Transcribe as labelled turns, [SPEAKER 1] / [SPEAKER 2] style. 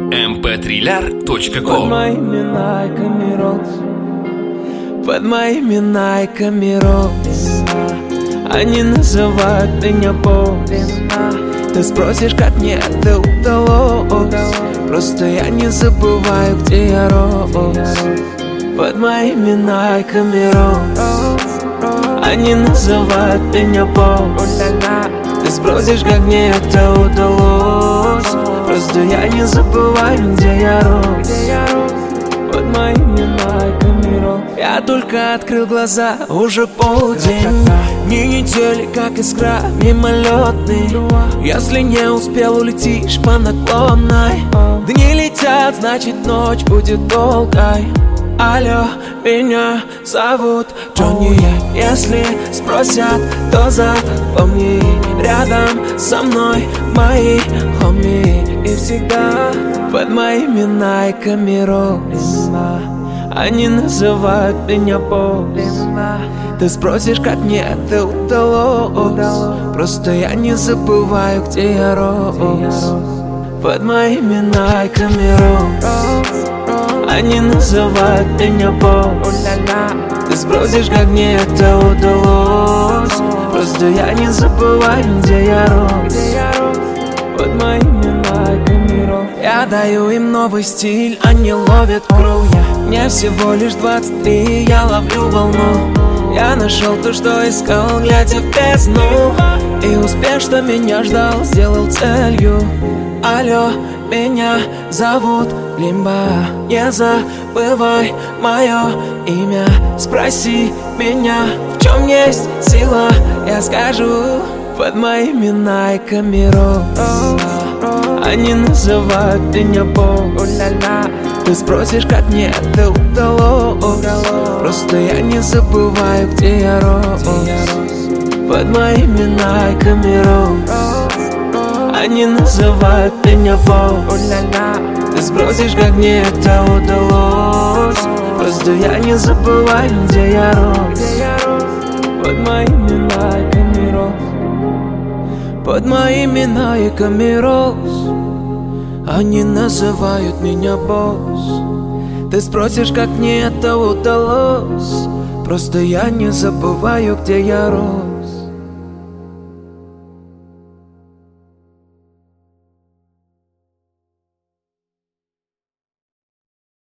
[SPEAKER 1] mp3lar.com.
[SPEAKER 2] Под моими найками Роллс, под моими найками Роллс, они называют меня босс. Ты спросишь, как мне это удалось? Просто я не забываю, где я рос. Под моими найками Роллс, они называют меня босс. Ты спросишь, как мне это удалось? Просто я не забываю, где я рос. Под моими найками Роллс. Я только открыл глаза, уже полдень. Дни недели, как искра, мимолетный. Если не успел, улетишь по наклонной. Дни летят, значит ночь будет долгой. Алло, меня зовут Джонни. Если спросят, то запомни, рядом со мной мои хоми. И всегда под моими найками Роллс, они называют меня босс. Ты спросишь, как мне это удалось? Просто я не забываю, где я рос. Под моими найками Роллс, они называют меня босс. Ты спросишь, как мне это удалось? Просто я не забываю, где я рос. Под моими найками Роллс. Я даю им новый стиль, они ловят кровь. Мне всего лишь 23, я ловлю волну. Я нашел то, что искал, глядя в бездну. И успех, что меня ждал, сделал целью. Алло, меня зовут Лимба. Не забывай мое имя. Спроси меня, в чем есть сила, я скажу. Под моими найками Роллс, они называют меня босс. Ты спросишь, как мне это удалось? Просто я не забываю, где я рос. Под моими найками Роллс, они называют меня босс. Ты спросишь, как мне это удалось? Просто я не забываю, где я рос. Под моими найками Роллс, под моими найками Роллс, они называют меня босс. Ты спросишь, как мне это удалось? Просто я не забываю, где я рос.